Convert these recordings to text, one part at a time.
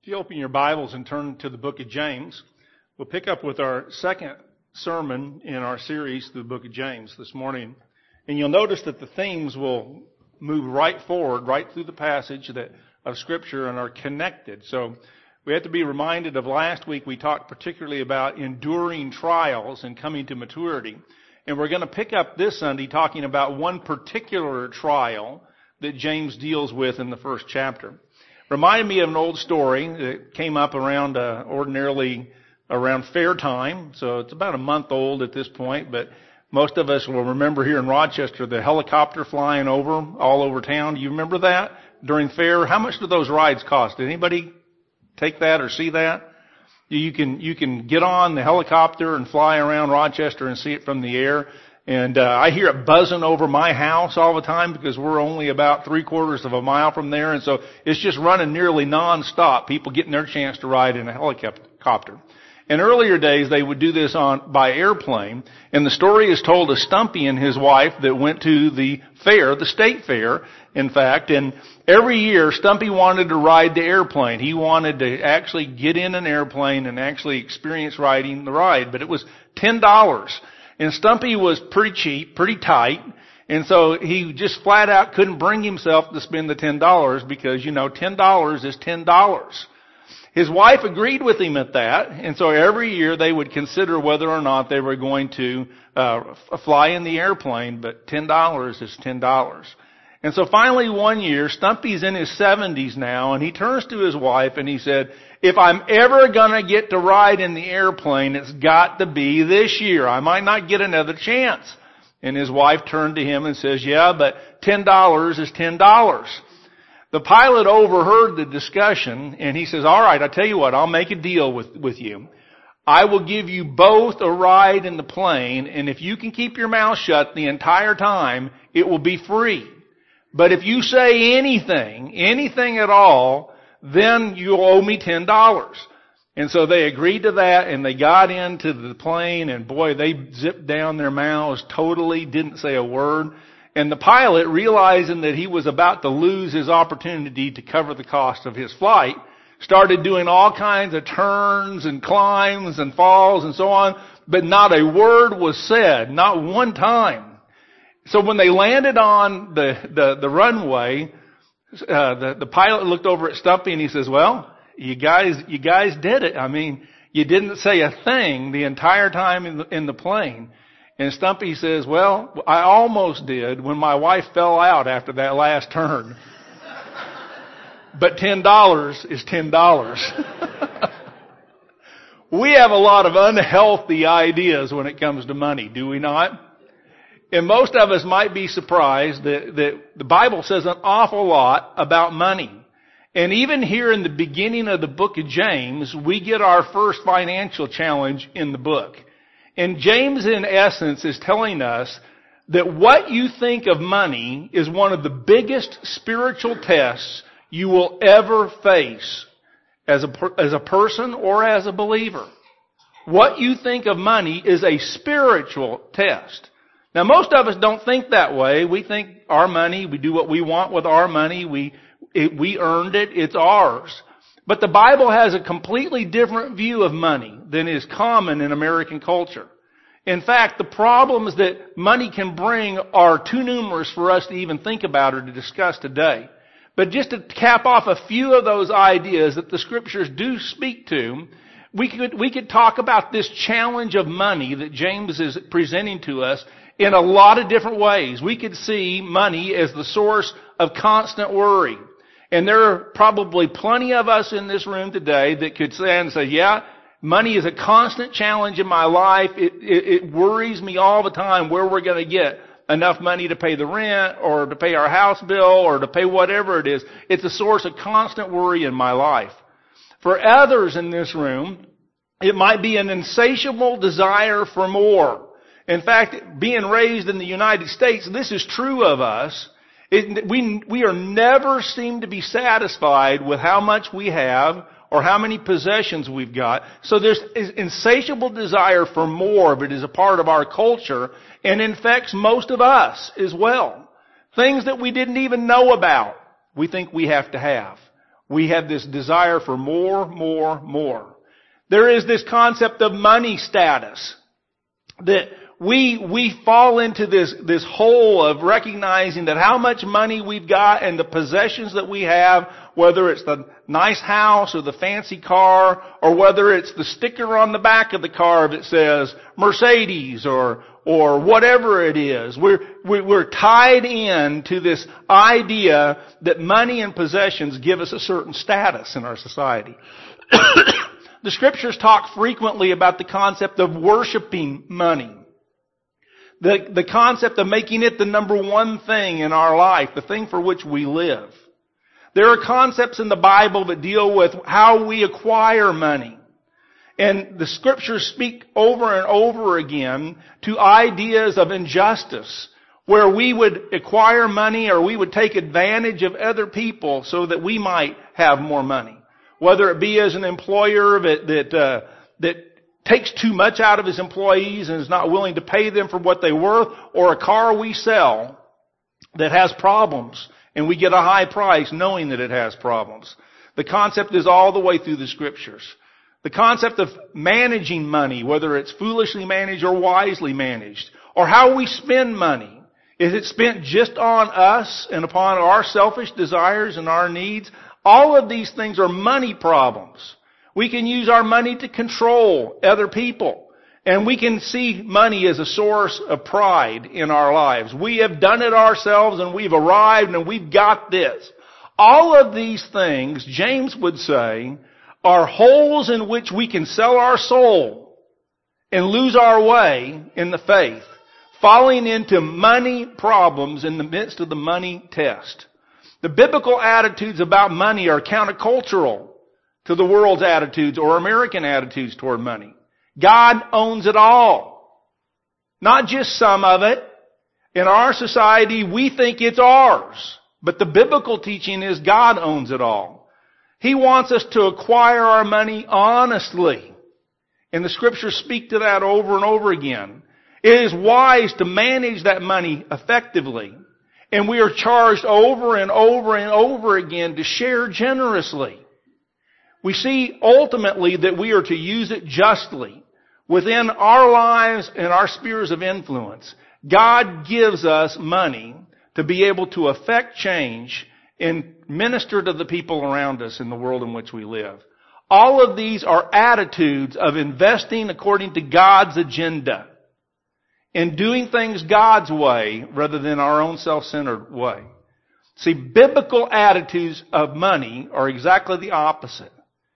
If you open your Bibles and turn to the book of James, we'll pick up with our second sermon in our series through the book of James this morning. And you'll notice that the themes will move right forward, right through the passage of Scripture and are connected. So we have to be reminded of last week we talked particularly about enduring trials and coming to maturity. And we're going to pick up this Sunday talking about one particular trial that James deals with in the first chapter. Reminded me of an old story that came up around ordinarily around fair time. So it's about a month old at this point, but most of us will remember here in Rochester the helicopter flying over all over town. Do you remember that during fair? How much do those rides cost? Did anybody take that or see that? You can get on the helicopter and fly around Rochester and see it from the air. And I hear it buzzing over my house all the time because we're only about 3/4 of a mile from there. And so it's just running nearly nonstop, people getting their chance to ride in a helicopter. In earlier days, they would do this by airplane. And the story is told of Stumpy and his wife that went to the fair, the state fair, in fact. And every year, Stumpy wanted to ride the airplane. He wanted to actually get in an airplane and actually experience riding the ride. But it was $10. And Stumpy was pretty cheap, pretty tight. And so he just flat out couldn't bring himself to spend the $10 because, $10 is $10. His wife agreed with him at that. And so every year they would consider whether or not they were going to fly in the airplane. But $10 is $10. And so finally one year, Stumpy's in his 70s now, and he turns to his wife and he said, if I'm ever going to get to ride in the airplane, it's got to be this year. I might not get another chance. And his wife turned to him and says, yeah, but $10 is $10. The pilot overheard the discussion and he says, all right, I tell you what, I'll make a deal with you. I will give you both a ride in the plane, and if you can keep your mouth shut the entire time, it will be free. But if you say anything at all, then you'll owe me $10. And so they agreed to that, and they got into the plane, and boy, they zipped down their mouths totally, didn't say a word. And the pilot, realizing that he was about to lose his opportunity to cover the cost of his flight, started doing all kinds of turns and climbs and falls and so on, but not a word was said, not one time. So when they landed on the runway, the pilot looked over at Stumpy and he says, well, you guys did it. I mean, you didn't say a thing the entire time in the plane. And Stumpy says, well, I almost did when my wife fell out after that last turn. But $10 is $10. We have a lot of unhealthy ideas when it comes to money, do we not? And most of us might be surprised that the Bible says an awful lot about money. And even here in the beginning of the book of James, we get our first financial challenge in the book. And James, in essence, is telling us that what you think of money is one of the biggest spiritual tests you will ever face as a person or as a believer. What you think of money is a spiritual test. Now, most of us don't think that way. We think our money, we do what we want with our money. We earned it. It's ours. But the Bible has a completely different view of money than is common in American culture. In fact, the problems that money can bring are too numerous for us to even think about or to discuss today. But just to cap off a few of those ideas that the Scriptures do speak to, we could talk about this challenge of money that James is presenting to us in a lot of different ways. We could see money as the source of constant worry. And there are probably plenty of us in this room today that could stand and say, yeah, money is a constant challenge in my life. It worries me all the time where we're going to get enough money to pay the rent or to pay our house bill or to pay whatever it is. It's a source of constant worry in my life. For others in this room, it might be an insatiable desire for more. In fact, being raised in the United States, this is true of us. We are never seem to be satisfied with how much we have or how many possessions we've got. So there's insatiable desire for more, but it is a part of our culture and infects most of us as well. Things that we didn't even know about, we think we have to have. We have this desire for more, more, more. There is this concept of money status that we fall into this hole of recognizing that how much money we've got and the possessions that we have, whether it's the nice house or the fancy car, or whether it's the sticker on the back of the car that says Mercedes or whatever it is. We're tied in to this idea that money and possessions give us a certain status in our society. The Scriptures talk frequently about the concept of worshiping money. The concept of making it the number one thing in our life, the thing for which we live. There are concepts in the Bible that deal with how we acquire money. And the Scriptures speak over and over again to ideas of injustice, where we would acquire money or we would take advantage of other people so that we might have more money. Whether it be as an employer that takes too much out of his employees and is not willing to pay them for what they're worth, or a car we sell that has problems and we get a high price knowing that it has problems. The concept is all the way through the Scriptures. The concept of managing money, whether it's foolishly managed or wisely managed, or how we spend money. Is it spent just on us and upon our selfish desires and our needs? All of these things are money problems. We can use our money to control other people. And we can see money as a source of pride in our lives. We have done it ourselves and we've arrived and we've got this. All of these things, James would say, are holes in which we can sell our soul and lose our way in the faith, falling into money problems in the midst of the money test. The biblical attitudes about money are countercultural to the world's attitudes or American attitudes toward money. God owns it all. Not just some of it. In our society, we think it's ours. But the biblical teaching is God owns it all. He wants us to acquire our money honestly. And the Scriptures speak to that over and over again. It is wise to manage that money effectively. And we are charged over and over and over again to share generously. We see ultimately that we are to use it justly within our lives and our spheres of influence. God gives us money to be able to affect change and minister to the people around us in the world in which we live. All of these are attitudes of investing according to God's agenda and doing things God's way rather than our own self-centered way. See, biblical attitudes of money are exactly the opposite.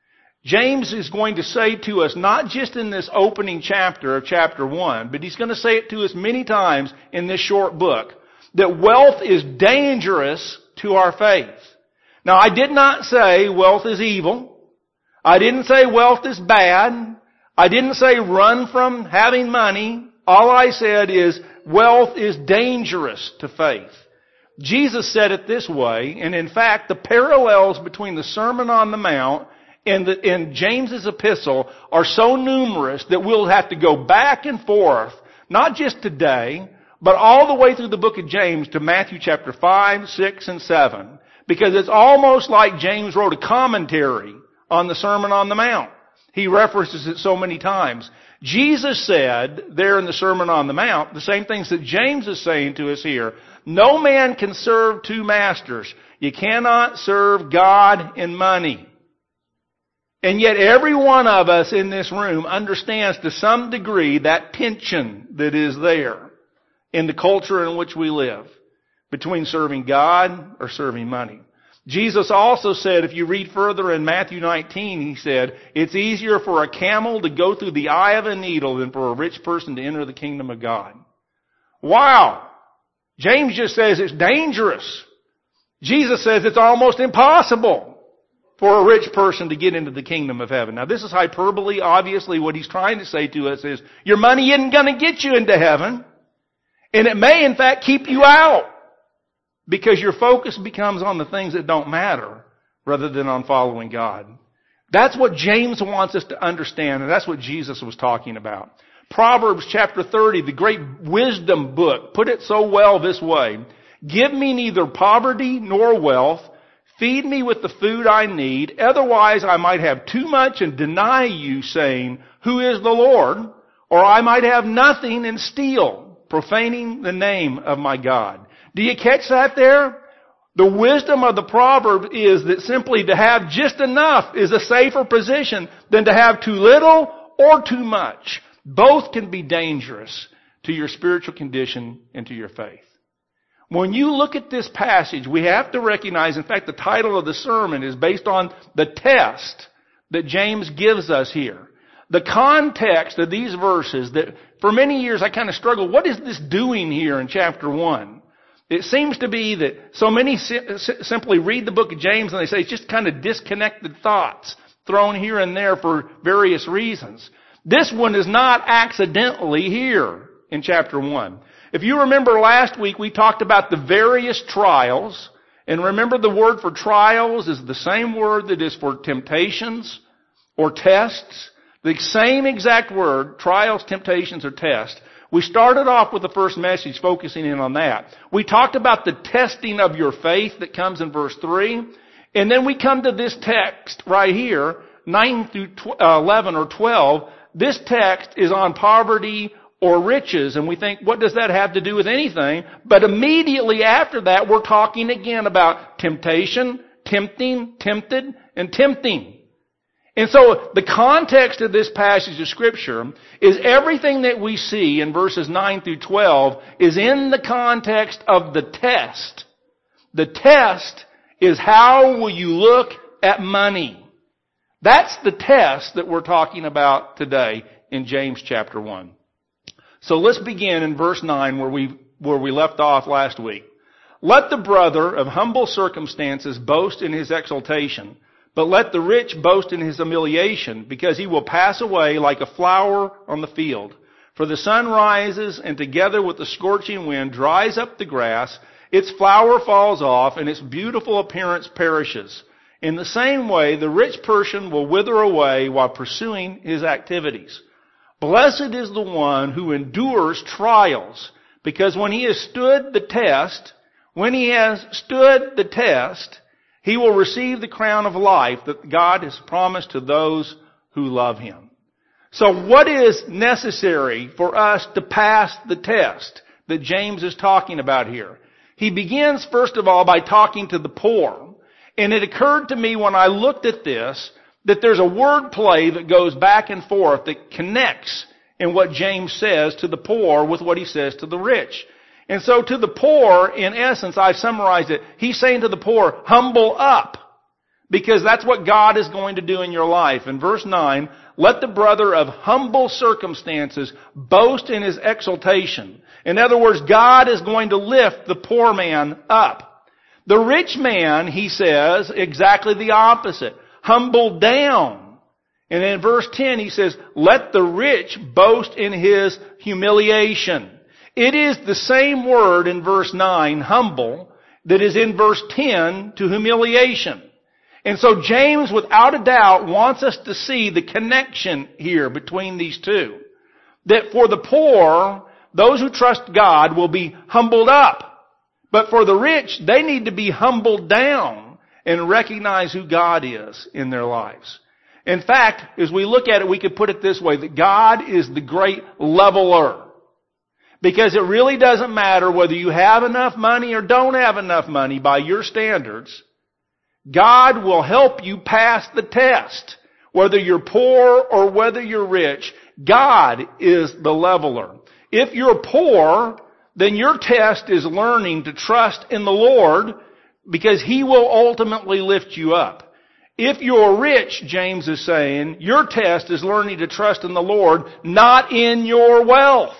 James is going to say to us, not just in this opening chapter of chapter 1, but he's going to say it to us many times in this short book, that wealth is dangerous to our faith. Now, I did not say wealth is evil. I didn't say wealth is bad. I didn't say run from having money. All I said is wealth is dangerous to faith. Jesus said it this way, and in fact, the parallels between the Sermon on the Mount and James's epistle are so numerous that we'll have to go back and forth, not just today, but all the way through the book of James to Matthew chapter 5, 6, and 7. Because it's almost like James wrote a commentary on the Sermon on the Mount. He references it so many times. Jesus said there in the Sermon on the Mount the same things that James is saying to us here. No man can serve two masters. You cannot serve God and money. And yet every one of us in this room understands to some degree that tension that is there in the culture in which we live between serving God or serving money. Jesus also said, if you read further in Matthew 19, he said, it's easier for a camel to go through the eye of a needle than for a rich person to enter the kingdom of God. Wow! James just says it's dangerous. Jesus says it's almost impossible for a rich person to get into the kingdom of heaven. Now this is hyperbole. Obviously what he's trying to say to us is, your money isn't going to get you into heaven. And it may in fact keep you out. Because your focus becomes on the things that don't matter rather than on following God. That's what James wants us to understand, and that's what Jesus was talking about. Proverbs chapter 30, the great wisdom book, put it so well this way. Give me neither poverty nor wealth. Feed me with the food I need, otherwise I might have too much and deny you, saying, Who is the Lord? Or I might have nothing and steal, profaning the name of my God. Do you catch that there? The wisdom of the proverb is that simply to have just enough is a safer position than to have too little or too much. Both can be dangerous to your spiritual condition and to your faith. When you look at this passage, we have to recognize, in fact, the title of the sermon is based on the test that James gives us here. The context of these verses that for many years I kind of struggled, what is this doing here in chapter 1? It seems to be that so many simply read the book of James and they say it's just kind of disconnected thoughts thrown here and there for various reasons. This one is not accidentally here in chapter 1. If you remember last week, we talked about the various trials. And remember, the word for trials is the same word that is for temptations or tests. The same exact word, trials, temptations, or tests. We started off with the first message focusing in on that. We talked about the testing of your faith that comes in verse 3. And then we come to this text right here, 9 through 11 or 12. This text is on poverty or riches, and we think, what does that have to do with anything? But immediately after that, we're talking again about temptation, tempting, tempted, and tempting. And so the context of this passage of Scripture is everything that we see in verses 9 through 12 is in the context of the test. The test is how will you look at money? That's the test that we're talking about today in James chapter 1. So let's begin in verse 9 where we left off last week. Let the brother of humble circumstances boast in his exaltation, but let the rich boast in his humiliation, because he will pass away like a flower on the field. For the sun rises, and together with the scorching wind dries up the grass, its flower falls off, and its beautiful appearance perishes. In the same way, the rich person will wither away while pursuing his activities. Blessed is the one who endures trials, because when he has stood the test, he will receive the crown of life that God has promised to those who love him. So what is necessary for us to pass the test that James is talking about here? He begins, first of all, by talking to the poor. And it occurred to me when I looked at this that there's a word play that goes back and forth that connects in what James says to the poor with what he says to the rich. And so to the poor, in essence, I've summarized it. He's saying to the poor, humble up. Because that's what God is going to do in your life. In verse 9, let the brother of humble circumstances boast in his exaltation. In other words, God is going to lift the poor man up. The rich man, he says, exactly the opposite. Humble down. And in verse 10 he says, let the rich boast in his humiliation. It is the same word in verse 9, humble, that is in verse 10 to humiliation. And so James, without a doubt, wants us to see the connection here between these two. That for the poor, those who trust God will be humbled up. But for the rich, they need to be humbled down and recognize who God is in their lives. In fact, as we look at it, we could put it this way, that God is the great leveler. Because it really doesn't matter whether you have enough money or don't have enough money by your standards. God will help you pass the test. Whether you're poor or whether you're rich, God is the leveler. If you're poor, then your test is learning to trust in the Lord because He will ultimately lift you up. If you're rich, James is saying, your test is learning to trust in the Lord, not in your wealth.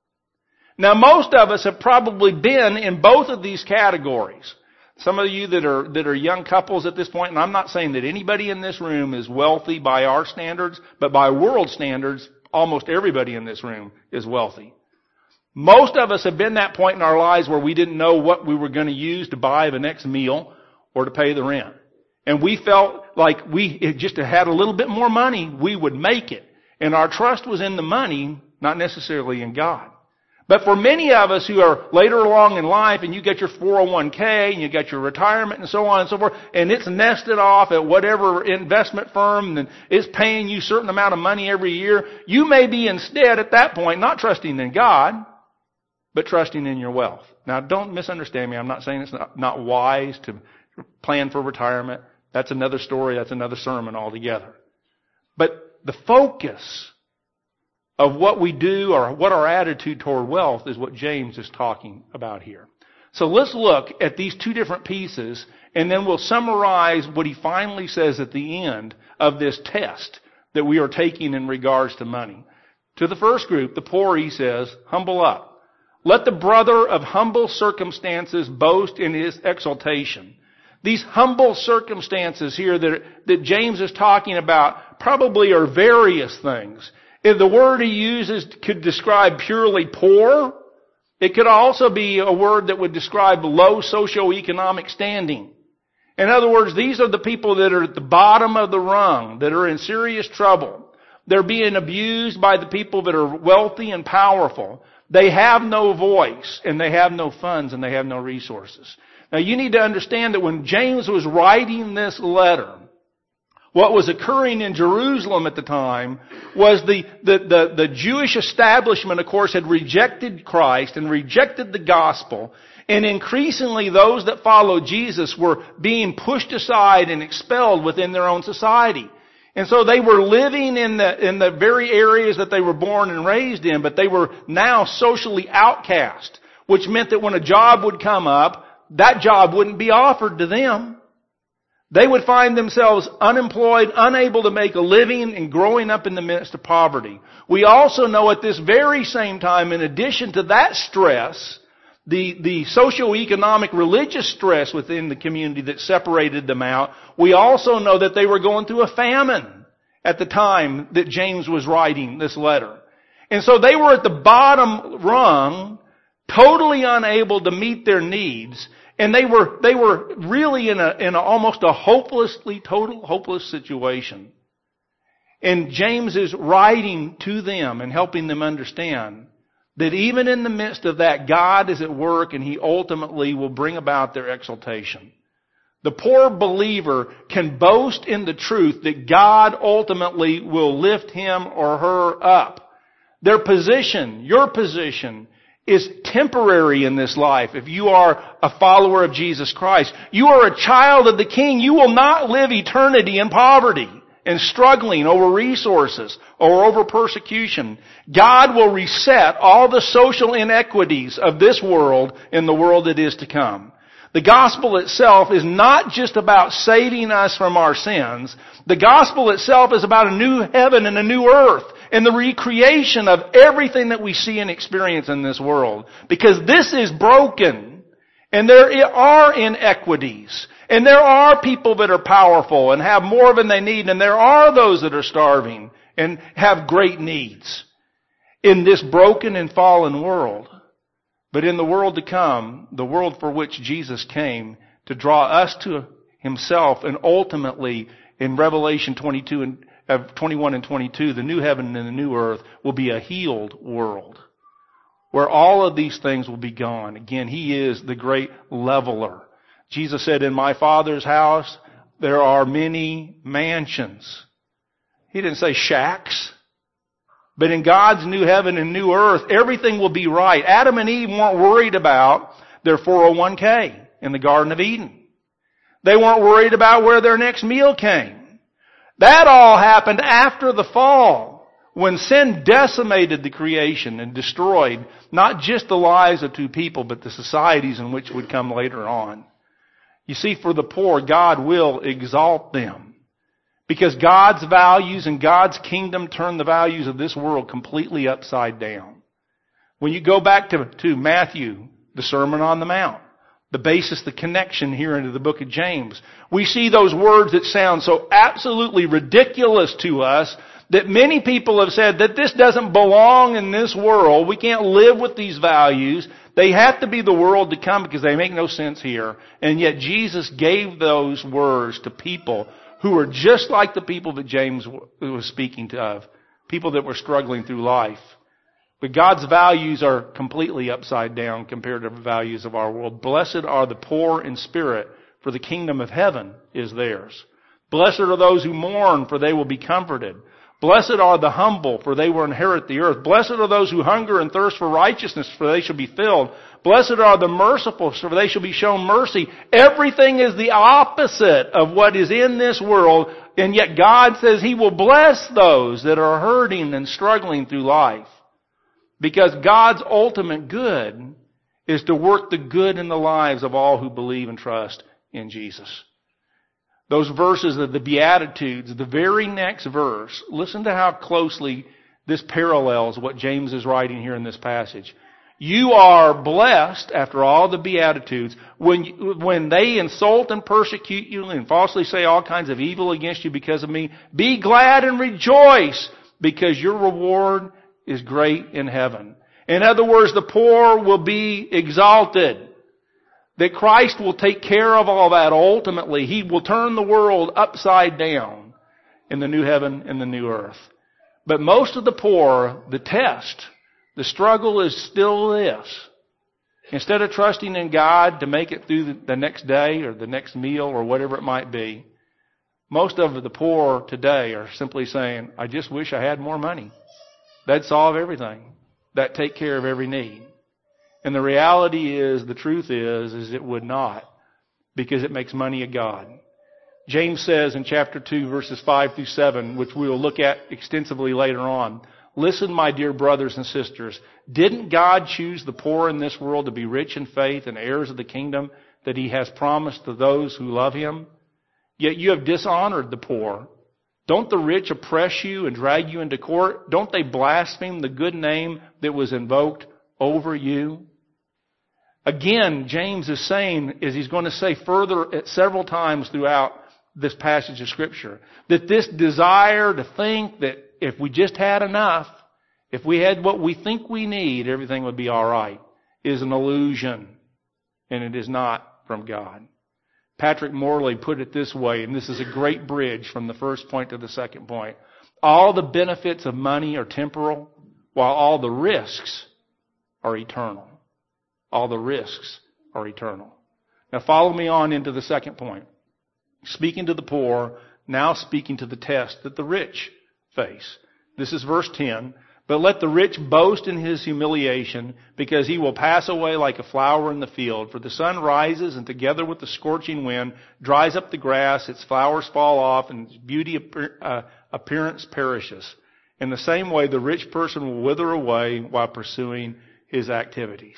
Now, most of us have probably been in both of these categories. Some of you that are young couples at this point, and I'm not saying that anybody in this room is wealthy by our standards, but by world standards, almost everybody in this room is wealthy. Most of us have been that point in our lives where we didn't know what we were going to use to buy the next meal or to pay the rent. And we felt like we just had a little bit more money, we would make it. And our trust was in the money, not necessarily in God. But for many of us who are later along in life, and you get your 401k, and you got your retirement, and so on and so forth, and it's nested off at whatever investment firm, and it's paying you a certain amount of money every year, you may be instead at that point not trusting in God, but trusting in your wealth. Now, don't misunderstand me. I'm not saying it's not wise to plan for retirement. That's another story. That's another sermon altogether. But the focus of what we do or what our attitude toward wealth is what James is talking about here. So let's look at these two different pieces, and then we'll summarize what he finally says at the end of this test that we are taking in regards to money. To the first group, the poor, he says, humble up. Let the brother of humble circumstances boast in his exaltation. These humble circumstances here that James is talking about probably are various things. If the word he uses could describe purely poor, it could also be a word that would describe low socioeconomic standing. In other words, these are the people that are at the bottom of the rung, that are in serious trouble. They're being abused by the people that are wealthy and powerful. They have no voice, and they have no funds, and they have no resources. Now you need to understand that when James was writing this letter, what was occurring in Jerusalem at the time was the Jewish establishment, of course, had rejected Christ and rejected the gospel. And increasingly those that followed Jesus were being pushed aside and expelled within their own society. And so they were living in the very areas that they were born and raised in, but they were now socially outcast, which meant that when a job would come up, that job wouldn't be offered to them. They would find themselves unemployed, unable to make a living, and growing up in the midst of poverty. We also know at this very same time, in addition to that stress, the socioeconomic religious stress within the community that separated them out, we also know that they were going through a famine at the time that James was writing this letter. And so they were at the bottom rung, totally unable to meet their needs. And they were really in almost a hopeless situation. And James is writing to them and helping them understand that even in the midst of that, God is at work and He ultimately will bring about their exaltation. The poor believer can boast in the truth that God ultimately will lift him or her up. Their position, your position, is temporary in this life. If you are a follower of Jesus Christ, you are a child of the King. You will not live eternity in poverty and struggling over resources or over persecution. God will reset all the social inequities of this world in the world that is to come. The gospel itself is not just about saving us from our sins. The gospel itself is about a new heaven and a new earth and the recreation of everything that we see and experience in this world. Because this is broken, and there are inequities, and there are people that are powerful and have more than they need, and there are those that are starving and have great needs in this broken and fallen world. But in the world to come, the world for which Jesus came to draw us to Himself, and ultimately in Revelation 21 and 22, the new heaven and the new earth will be a healed world where all of these things will be gone. Again, He is the great leveler. Jesus said, in my Father's house there are many mansions. He didn't say shacks. But in God's new heaven and new earth, everything will be right. Adam and Eve weren't worried about their 401k in the Garden of Eden. They weren't worried about where their next meal came. That all happened after the fall, when sin decimated the creation and destroyed not just the lives of two people, but the societies in which would come later on. You see, for the poor, God will exalt them. Because God's values and God's kingdom turn the values of this world completely upside down. When you go back to Matthew, the Sermon on the Mount, the basis, the connection here into the book of James, we see those words that sound so absolutely ridiculous to us that many people have said that this doesn't belong in this world. We can't live with these values. They have to be the world to come because they make no sense here. And yet Jesus gave those words to people who were just like the people that James was speaking of, people that were struggling through life. But God's values are completely upside down compared to the values of our world. Blessed are the poor in spirit, for the kingdom of heaven is theirs. Blessed are those who mourn, for they will be comforted. Blessed are the humble, for they will inherit the earth. Blessed are those who hunger and thirst for righteousness, for they shall be filled. Blessed are the merciful, for they shall be shown mercy. Everything is the opposite of what is in this world, and yet God says He will bless those that are hurting and struggling through life. Because God's ultimate good is to work the good in the lives of all who believe and trust in Jesus. Those verses of the Beatitudes, the very next verse, listen to how closely this parallels what James is writing here in this passage. You are blessed, after all the Beatitudes, when they insult and persecute you and falsely say all kinds of evil against you because of me. Be glad and rejoice, because your reward is great in heaven. In other words, the poor will be exalted. That Christ will take care of all that ultimately. He will turn the world upside down in the new heaven and the new earth. But most of the poor, the test, the struggle is still this. Instead of trusting in God to make it through the next day or the next meal or whatever it might be, most of the poor today are simply saying, I just wish I had more money. That'd solve everything. That'd take care of every need. And the reality is, the truth is it would not, because it makes money a god. James says in chapter 2, verses 5 through 7, which we will look at extensively later on, listen, my dear brothers and sisters, didn't God choose the poor in this world to be rich in faith and heirs of the kingdom that He has promised to those who love Him? Yet you have dishonored the poor. Don't the rich oppress you and drag you into court? Don't they blaspheme the good name that was invoked over you? Again, James is saying, as he's going to say further several times throughout this passage of Scripture, that this desire to think that if we just had enough, if we had what we think we need, everything would be all right, is an illusion, and it is not from God. Patrick Morley put it this way, and this is a great bridge from the first point to the second point. All the benefits of money are temporal, while all the risks are eternal. All the risks are eternal. Now follow me on into the second point. Speaking to the poor, now speaking to the test that the rich face. This is verse 10. But let the rich boast in his humiliation, because he will pass away like a flower in the field. For the sun rises, and together with the scorching wind, dries up the grass, its flowers fall off, and its beauty appearance perishes. In the same way, the rich person will wither away while pursuing his activities.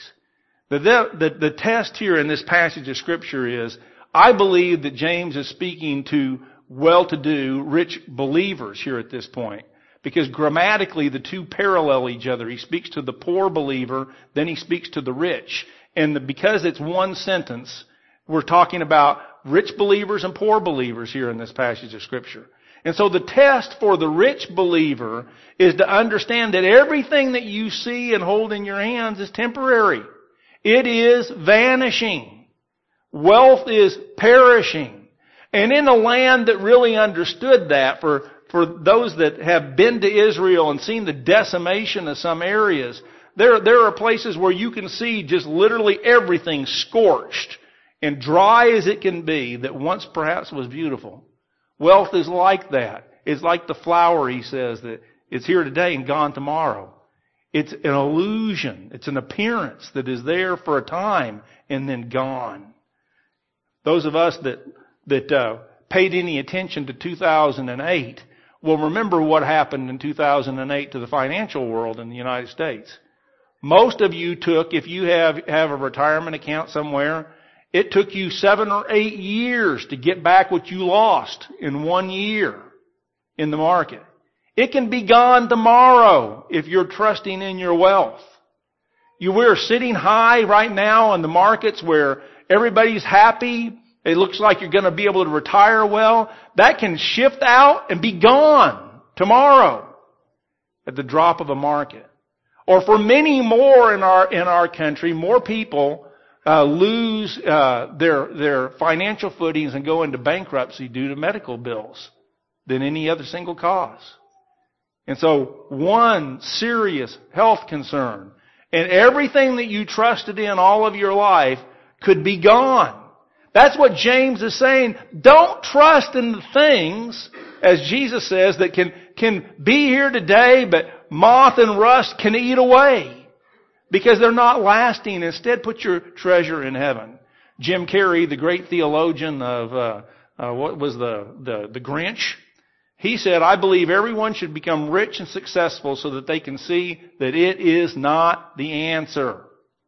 The test here in this passage of Scripture is, I believe that James is speaking to well-to-do, rich believers here at this point. Because grammatically, the two parallel each other. He speaks to the poor believer, then he speaks to the rich. And because it's one sentence, we're talking about rich believers and poor believers here in this passage of Scripture. And so the test for the rich believer is to understand that everything that you see and hold in your hands is temporary. It is vanishing. Wealth is perishing. And in a land that really understood that, for those that have been to Israel and seen the decimation of some areas, there are places where you can see just literally everything scorched and dry as it can be that once perhaps was beautiful. Wealth is like that. It's like the flower, he says, that it's here today and gone tomorrow. It's an illusion. It's an appearance that is there for a time and then gone. Those of us that paid any attention to 2008 will remember what happened in 2008 to the financial world in the United States. Most of you took, if you have a retirement account somewhere, it took you 7 or 8 years to get back what you lost in 1 year in the market. It can be gone tomorrow if you're trusting in your wealth. We're sitting high right now in the markets where everybody's happy. It looks like you're going to be able to retire well. That can shift out and be gone tomorrow at the drop of a market. Or for many more in our country, more people lose their financial footings and go into bankruptcy due to medical bills than any other single cause. And so one serious health concern, and everything that you trusted in all of your life could be gone. That's what James is saying. Don't trust in the things, as Jesus says, that can be here today, but moth and rust can eat away. Because they're not lasting. Instead, put your treasure in heaven. Jim Carrey, the great theologian of, what was the Grinch? He said, I believe everyone should become rich and successful so that they can see that it is not the answer.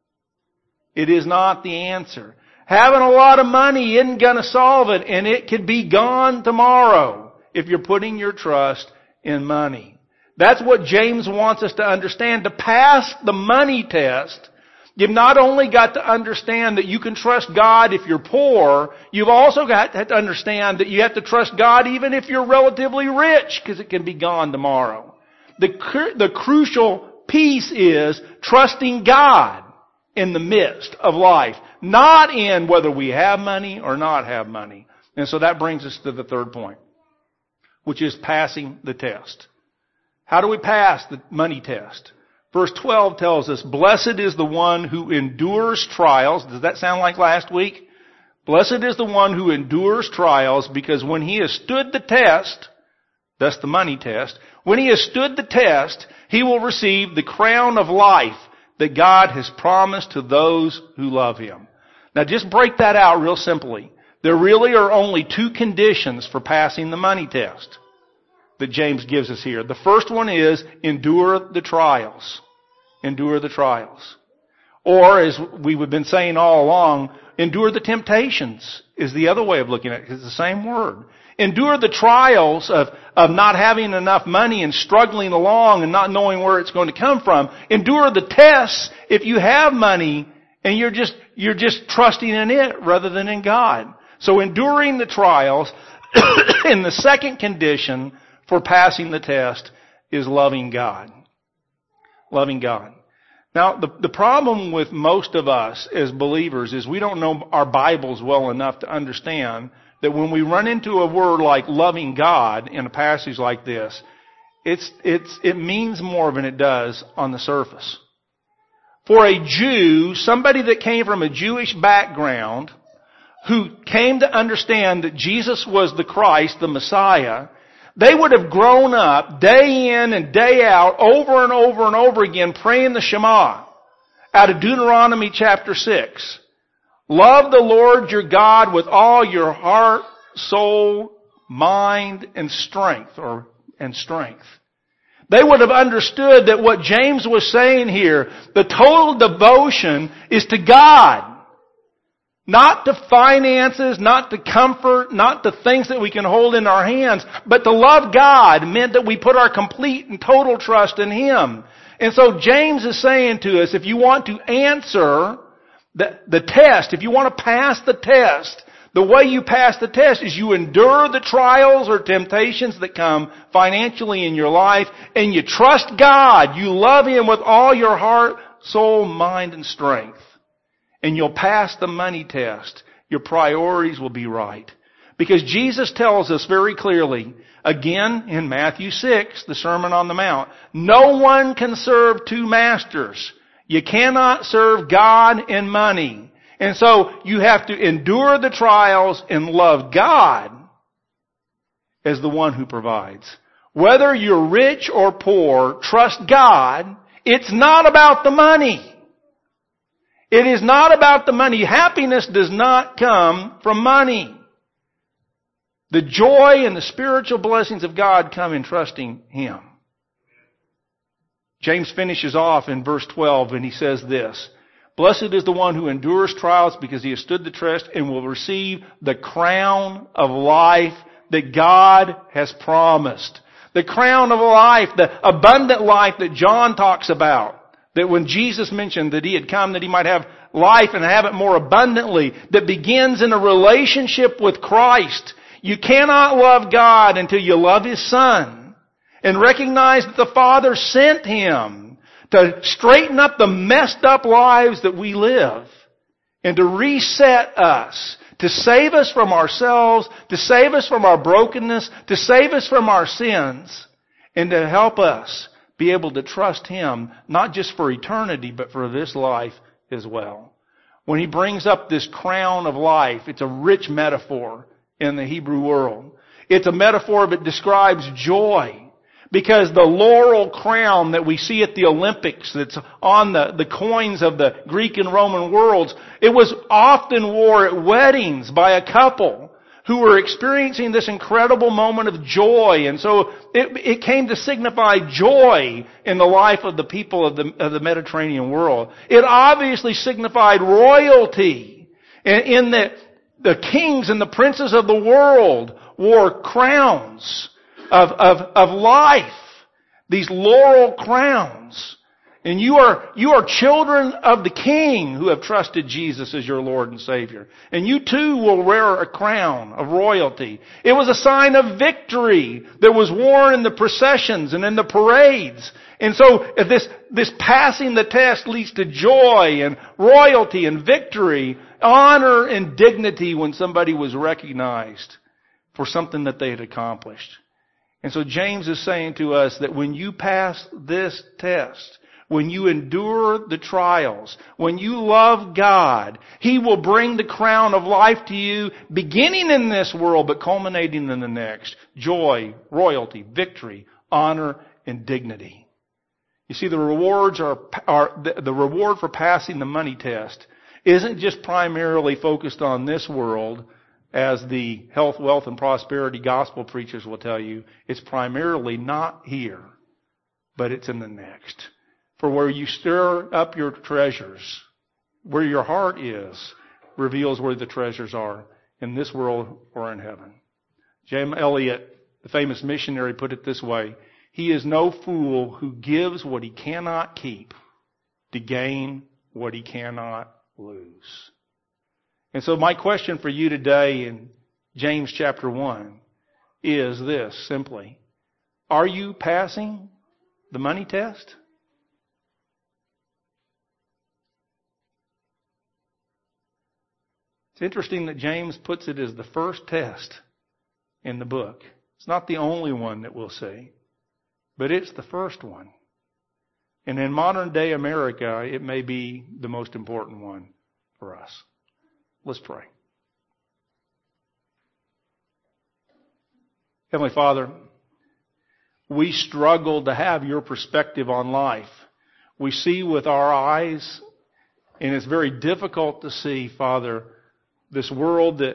It is not the answer. Having a lot of money isn't going to solve it, and it could be gone tomorrow if you're putting your trust in money. That's what James wants us to understand. To pass the money test, you've not only got to understand that you can trust God if you're poor, you've also got to understand that you have to trust God even if you're relatively rich, because it can be gone tomorrow. The crucial piece is trusting God in the midst of life, not in whether we have money or not have money. And so that brings us to the third point, which is passing the test. How do we pass the money test? Verse 12 tells us, blessed is the one who endures trials. Does that sound like last week? Blessed is the one who endures trials, because when he has stood the test, that's the money test, when he has stood the test, he will receive the crown of life that God has promised to those who love him. Now just break that out real simply. There really are only two conditions for passing the money test that James gives us here. The first one is endure the trials. Endure the trials. Or, as we've been saying all along, endure the temptations is the other way of looking at it. It's the same word. Endure the trials of not having enough money and struggling along and not knowing where it's going to come from. Endure the tests if you have money and you're just trusting in it rather than in God. So enduring the trials. And the second condition for passing the test is loving God. Loving God. Now, the problem with most of us as believers is we don't know our Bibles well enough to understand that when we run into a word like loving God in a passage like this, it means more than it does on the surface. For a Jew, somebody that came from a Jewish background, who came to understand that Jesus was the Christ, the Messiah, they would have grown up day in and day out, over and over and over again, praying the Shema out of Deuteronomy chapter 6. Love the Lord your God with all your heart, soul, mind, and strength. They would have understood that what James was saying here, the total devotion is to God. Not to finances, not to comfort, not to things that we can hold in our hands, but to love God meant that we put our complete and total trust in Him. And so James is saying to us, if you want to answer the test, if you want to pass the test, the way you pass the test is you endure the trials or temptations that come financially in your life, and you trust God. You love Him with all your heart, soul, mind, and strength. And you'll pass the money test. Your priorities will be right. Because Jesus tells us very clearly, again in Matthew 6, the Sermon on the Mount, no one can serve two masters. You cannot serve God and money. And so you have to endure the trials and love God as the one who provides. Whether you're rich or poor, trust God. It's not about the money. It is not about the money. Happiness does not come from money. The joy and the spiritual blessings of God come in trusting Him. James finishes off in verse 12 and he says this, blessed is the one who endures trials because he has stood the test and will receive the crown of life that God has promised. The crown of life, the abundant life that John talks about. That when Jesus mentioned that He had come that He might have life and have it more abundantly, that begins in a relationship with Christ. You cannot love God until you love His Son and recognize that the Father sent Him to straighten up the messed up lives that we live and to reset us, to save us from ourselves, to save us from our brokenness, to save us from our sins. and to help us be able to trust Him, not just for eternity, but for this life as well. When He brings up this crown of life, it's a rich metaphor in the Hebrew world. It's a metaphor that describes joy. Because the laurel crown that we see at the Olympics, that's on the coins of the Greek and Roman worlds, it was often worn at weddings by a couple who were experiencing this incredible moment of joy. And so it came to signify joy in the life of the people of the Mediterranean world. It obviously signified royalty, in that the kings and the princes of the world wore crowns of life, these laurel crowns. And you are children of the King who have trusted Jesus as your Lord and Savior. And you too will wear a crown of royalty. It was a sign of victory that was worn in the processions and in the parades. And so this passing the test leads to joy and royalty and victory, honor and dignity when somebody was recognized for something that they had accomplished. And so James is saying to us that when you pass this test, when you endure the trials, when you love God, He will bring the crown of life to you, beginning in this world, but culminating in the next. Joy, royalty, victory, honor, and dignity. You see, the reward for passing the money test isn't just primarily focused on this world, as the health, wealth, and prosperity gospel preachers will tell you. It's primarily not here, but it's in the next. For where you stir up your treasures, where your heart is, reveals where the treasures are, in this world or in heaven. J.M. Eliot, the famous missionary, put it this way: he is no fool who gives what he cannot keep to gain what he cannot lose. And so my question for you today in James chapter 1 is this, simply: are you passing the money test? It's interesting that James puts it as the first test in the book. It's not the only one that we'll see, but it's the first one. And in modern day America, it may be the most important one for us. Let's pray. Heavenly Father, we struggle to have your perspective on life. We see with our eyes, and it's very difficult to see, Father, this world that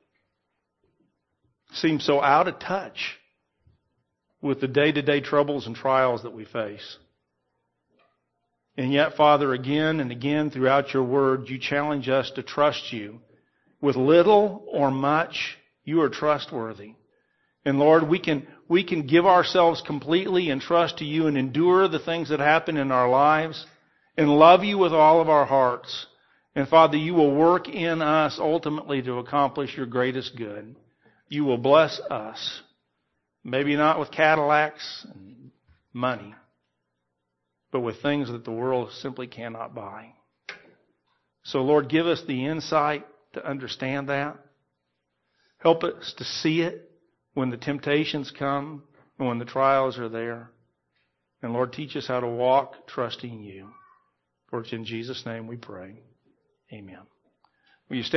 seems so out of touch with the day-to-day troubles and trials that we face. And yet, Father, again and again throughout your word, you challenge us to trust you. With little or much, you are trustworthy. And Lord, we can give ourselves completely and trust to you and endure the things that happen in our lives and love you with all of our hearts. And Father, you will work in us ultimately to accomplish your greatest good. You will bless us. Maybe not with Cadillacs and money, but with things that the world simply cannot buy. So Lord, give us the insight to understand that. Help us to see it when the temptations come and when the trials are there. And Lord, teach us how to walk trusting you. For it's in Jesus' name we pray. Amen. Will you stand?